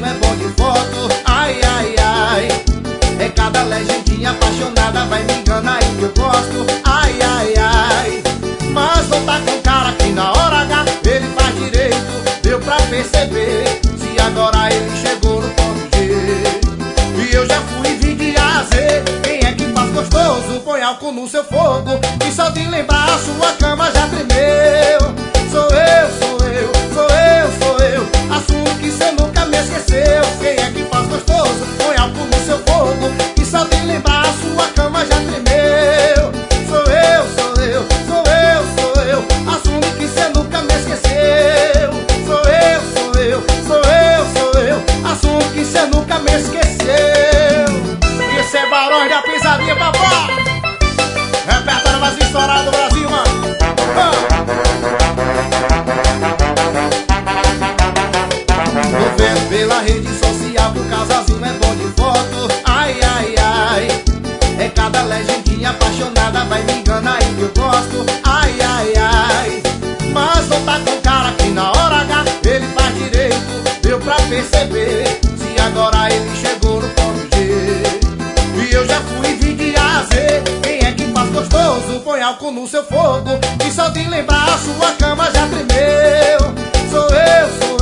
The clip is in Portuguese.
é bom de foto. Ai, ai, ai. É cada legendinha apaixonada, vai me enganar aí que eu gosto. Ai, ai, ai. Mas não tá com cara que na hora H ele faz direito, deu pra perceber. Se agora ele chegou no ponto G e eu já fui e vi de A a Z. Quem é que faz gostoso? Põe álcool no seu fogo, e só de lembrar a sua cama já tremeu. Sou eu, sou eu, sou eu, sou eu. Assumo que cê nunca me esqueceu. Quem é que faz gostoso? Põe álcool no seu fogo, e só de lembrar a sua cama já tremeu. Sou eu, sou eu, sou eu, sou eu. Assume que cê nunca me esqueceu. Sou eu, sou eu, sou eu, sou eu. Assume que cê nunca me esqueceu. Isso é Barões da Pisadinha, papá. Repertório mais estourado do Brasil, mano. Tô vendo pela rede social que o casalzinho é bom de foto. Ai, ai, ai. É cada legendinha apaixonada, vai me enganar aí que eu gosto. Ai, ai, ai. Mas não tá com cara que na hora H ele faz direito, deu pra perceber. Se agora ele chegou no ponto G e eu já fui e vi de A a Z. Quem é que faz gostoso? Põe álcool no seu fogo, e só de lembrar a sua cama já tremeu. Sou eu, sou